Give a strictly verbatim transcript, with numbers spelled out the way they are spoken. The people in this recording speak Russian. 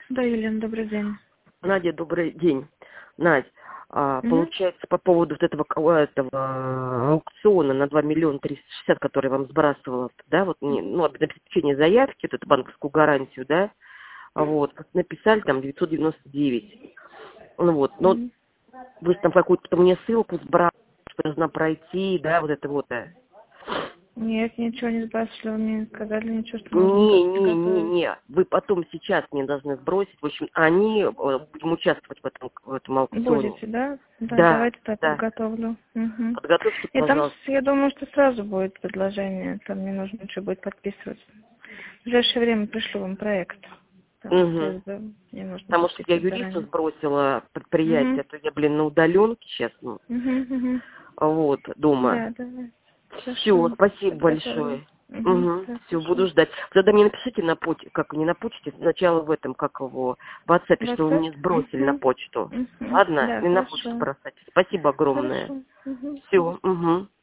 Да, Елена, добрый день. Надя, добрый день. Надь, а, Угу. получается, по поводу вот этого, ко- этого аукциона на два миллиона триста шестьдесят, который я вам сбрасывала, да, вот, не- ну, об обеспечении заявки, вот эту банковскую гарантию, да, а вот, как написали там девятьсот девяносто девять. Ну вот, но Угу. вы же там какую-то мне ссылку сбрасывали, что должна пройти, да, вот это вот. э. Нет, ничего не сбрасывали, вы мне сказали ничего, что нужно Не, только не, не, приготовить. не. Вы потом сейчас мне должны сбросить. В общем, они э, будем участвовать в этом, в этом аукционе. Будете, да? Да, Да, давайте так да. подготовлю. Угу. Подготовьте, И там, пожалуйста. я думаю, что сразу будет предложение, там не нужно ничего будет подписывать. В ближайшее время пришлю вам проект. Там Угу. ССБ, не нужно Потому что я подписывать юристу заранее. сбросила Угу. предприятие, а то я, блин, на удаленке сейчас, ну, Угу, угу. вот, дома. Да, давай. Все, Хорошо. спасибо Подготовлю. большое. Угу. Угу. Да, Все, хорошо. буду ждать. Тогда мне напишите на почту, как не на почте, сначала в этом, как его, в WhatsApp, что вы WhatsApp? мне сбросили на Угу. почту. Угу. Ладно? Да, Не на почту хорошо. бросать. Спасибо огромное. Хорошо. Угу. Все, угу.